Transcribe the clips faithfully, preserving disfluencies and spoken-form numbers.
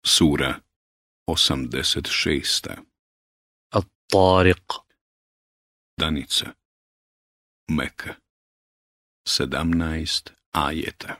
Sura osamdeset šest. At-Tariq. Danica. Meka. Sedamnaest ajeta.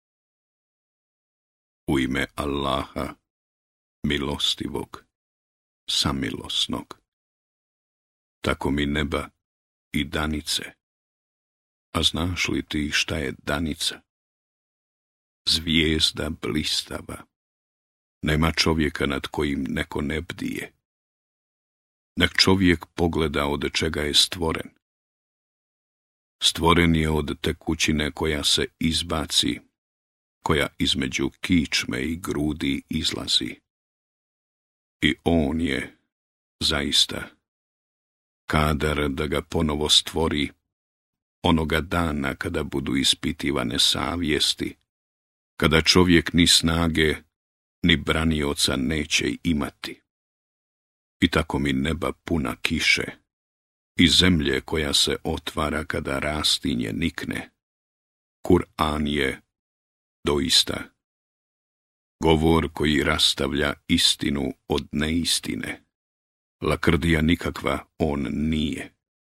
U ime Allaha, milostivog, samilosnog. Tako mi neba i danice. A znaš li ti šta je danica? Zvijezda blistava. Nema čovjeka nad kojim neko ne bdije. Nek čovjek pogleda od čega je stvoren. Stvoren je od tekućine koja se izbaci, koja između kičme i grudi izlazi. I on je, zaista, kadar da ga ponovo stvori onoga dana kada budu ispitivane savjesti, kada čovjek ni snage, ni branioca neće imati. I tako mi neba puna kiše i zemlje koja se otvara kada rastinje nikne. Kur'an je doista govor koji rastavlja istinu od neistine. Lakrdija nikakva on nije.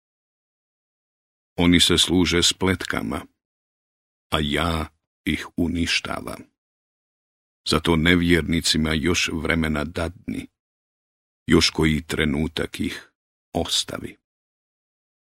Oni se služe spletkama, a ja ih uništavam. Zato nevjernicima još vremena dadni, još koji trenutak ih ostavi.